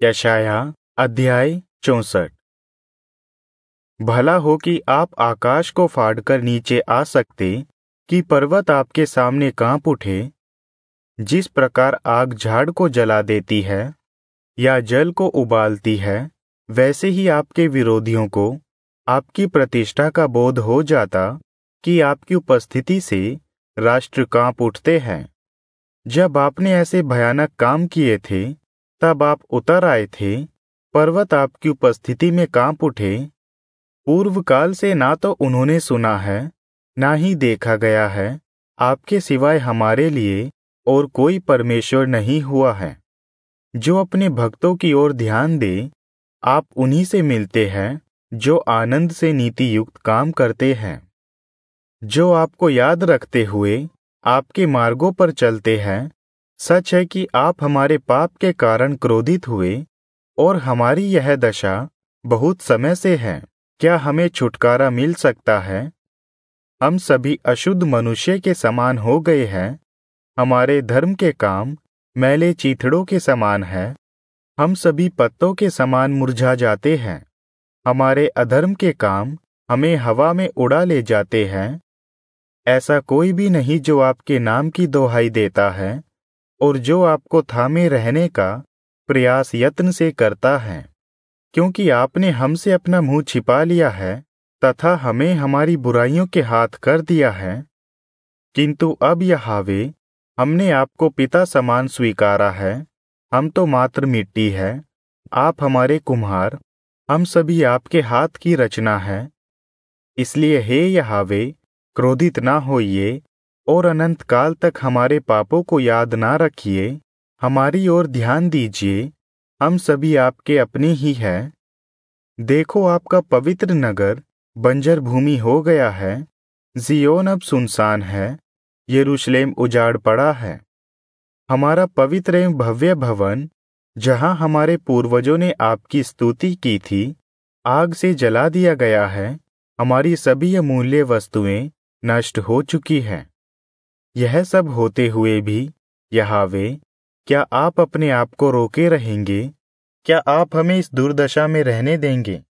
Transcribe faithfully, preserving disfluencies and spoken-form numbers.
यशाया अध्याय चौसठ। भला हो कि आप आकाश को फाड़कर नीचे आ सकते, कि पर्वत आपके सामने कांप उठे। जिस प्रकार आग झाड़ को जला देती है या जल को उबालती है, वैसे ही आपके विरोधियों को आपकी प्रतिष्ठा का बोध हो जाता कि आपकी उपस्थिति से राष्ट्र कांप उठते हैं। जब आपने ऐसे भयानक काम किए थे, तब आप उतर आए थे, पर्वत आपकी उपस्थिति में कांप उठे। पूर्व काल से ना तो उन्होंने सुना है, ना ही देखा गया है, आपके सिवाय हमारे लिए और कोई परमेश्वर नहीं हुआ है जो अपने भक्तों की ओर ध्यान दे। आप उन्हीं से मिलते हैं जो आनंद से नीति युक्त काम करते हैं, जो आपको याद रखते हुए आपके मार्गों पर चलते हैं। सच है कि आप हमारे पाप के कारण क्रोधित हुए, और हमारी यह दशा बहुत समय से है। क्या हमें छुटकारा मिल सकता है? हम सभी अशुद्ध मनुष्य के समान हो गए हैं। हमारे धर्म के काम मैले चीथड़ों के समान है। हम सभी पत्तों के समान मुरझा जाते हैं। हमारे अधर्म के काम हमें हवा में उड़ा ले जाते हैं। ऐसा कोई भी नहीं जो आपके नाम की दोहाई देता है और जो आपको थामे रहने का प्रयास यत्न से करता है, क्योंकि आपने हमसे अपना मुंह छिपा लिया है तथा हमें हमारी बुराइयों के हाथ कर दिया है। किंतु अब यहोवा, हमने आपको पिता समान स्वीकारा है। हम तो मात्र मिट्टी है, आप हमारे कुम्हार, हम सभी आपके हाथ की रचना है। इसलिए हे यहोवा, क्रोधित ना होइए और अनंत काल तक हमारे पापों को याद ना रखिए। हमारी ओर ध्यान दीजिए, हम सभी आपके अपने ही हैं। देखो, आपका पवित्र नगर बंजर भूमि हो गया है। जियोन अब सुनसान है, यरूशलेम उजाड़ पड़ा है। हमारा पवित्र एवं भव्य भवन, जहाँ हमारे पूर्वजों ने आपकी स्तुति की थी, आग से जला दिया गया है। हमारी सभी अमूल्य वस्तुएं नष्ट हो चुकी हैं। यह सब होते हुए भी यहोवा, क्या आप अपने आप को रोके रहेंगे? क्या आप हमें इस दुर्दशा में रहने देंगे?